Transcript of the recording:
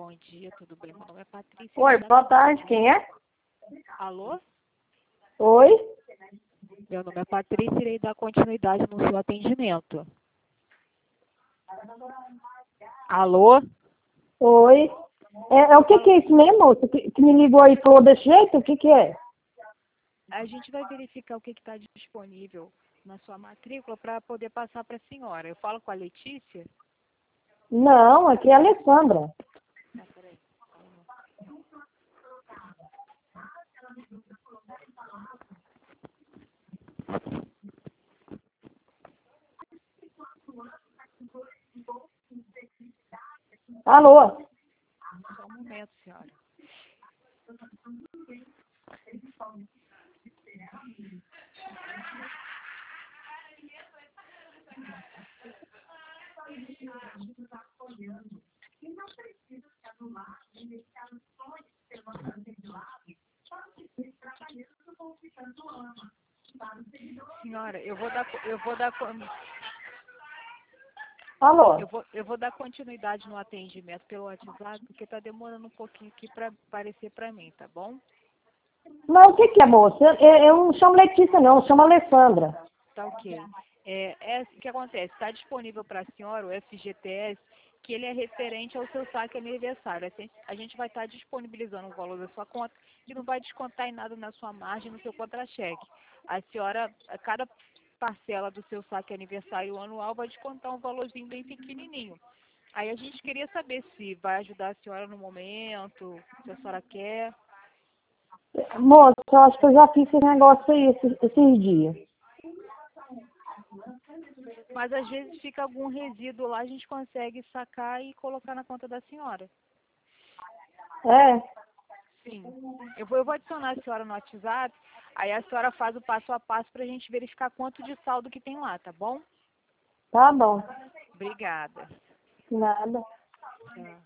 bom dia, tudo bem? Meu nome é Patrícia. Oi, boa tarde, quem é? Alô? Oi? Meu nome é Patrícia e irei dar continuidade no seu atendimento. Alô? Oi? O que é isso mesmo, moço? Que me ligou aí e falou desse jeito? O que é? A gente vai verificar o que está disponível na sua matrícula para poder passar para a senhora. Eu falo com a Letícia? Não, aqui é a Alessandra. Ah, peraí. Alô? Só um momento, senhora. Senhora, Alô? eu vou dar continuidade no atendimento pelo WhatsApp, porque está demorando um pouquinho aqui para aparecer para mim, tá bom? Não, o que é, moço? Eu não chamo Letícia, não, eu chamo Alessandra. Tá ok. O que acontece? Está disponível para a senhora o FGTS, que ele é referente ao seu saque aniversário. A gente vai estar disponibilizando o valor da sua conta e não vai descontar em nada na sua margem, no seu contra-cheque. A senhora, a cada parcela do seu saque aniversário anual vai descontar um valorzinho bem pequenininho. Aí a gente queria saber se vai ajudar a senhora no momento, se a senhora quer. Moço, eu acho que eu já fiz esse negócio aí esses dias. Mas às vezes fica algum resíduo lá, a gente consegue sacar e colocar na conta da senhora. É? Sim. Eu vou adicionar a senhora no WhatsApp, aí a senhora faz o passo a passo para a gente verificar quanto de saldo que tem lá, tá bom? Tá bom. Obrigada. Nada. Tchau.